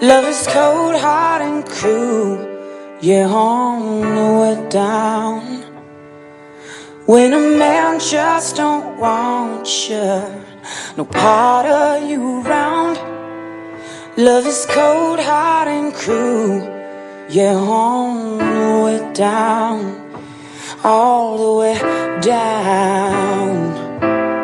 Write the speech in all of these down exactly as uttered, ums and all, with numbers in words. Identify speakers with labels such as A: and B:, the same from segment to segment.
A: Love is cold, hard and cruel, yeah, on the way down. When a man just don't want you, no part of you around. Love is cold, hard and cruel, yeah, on the way down, all the way down.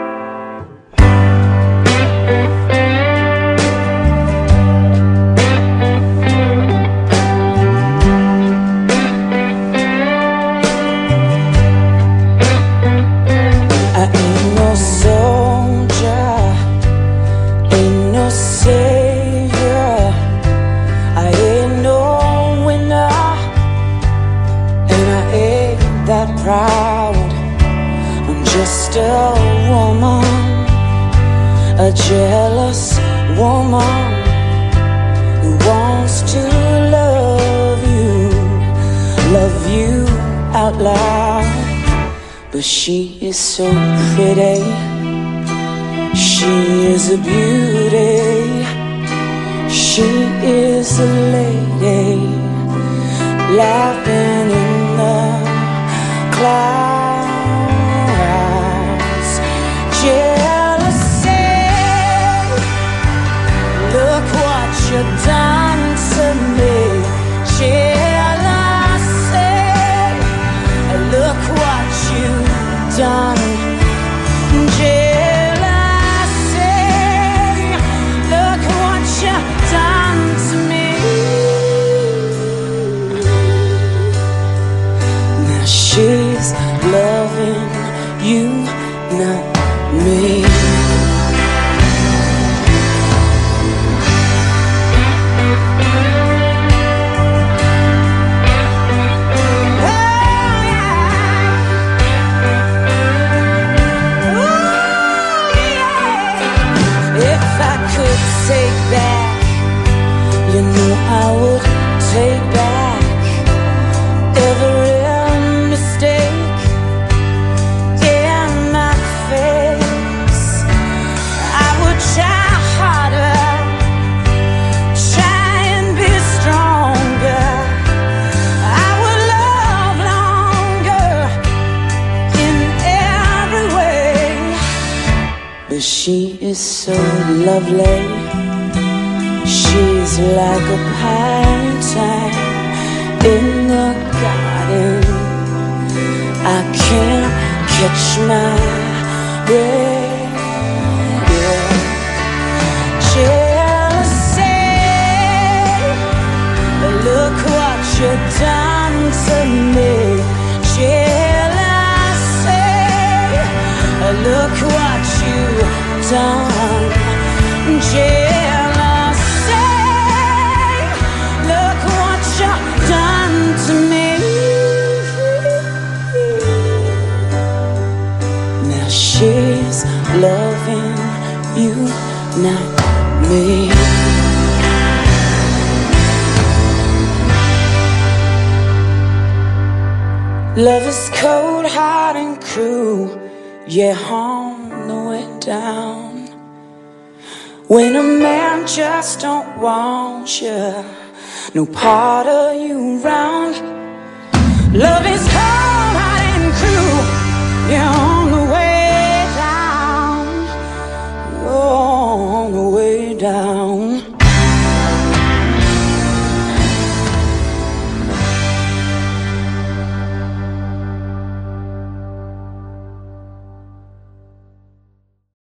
A: Proud, I'm just a woman, a jealous woman who wants to love you, love you out loud. But she is so pretty, she is a beauty, she is a lady, laughing in the clouds. Jealousy, look what you've done to me. Jealousy, look what you've done. Jealousy, look what you've done to me. Now she's loving you, not me. Take back, you know I would take back every mistake in my face. I would try harder, try and be stronger. I would love longer in every way. But she is so lovely, she's like a painting in the garden. I can't catch my breath. Yeah. Jealousy, look what you've done to me. Jealousy, look what you've done. Jealousy, look what you've done to me. Now she's loving you, not me. Love is cold, hard and cruel, yeah, on the way down. When a man just don't want you, no part of you around. Love is cold, hot and cruel, you're on the way down, you're on the way down.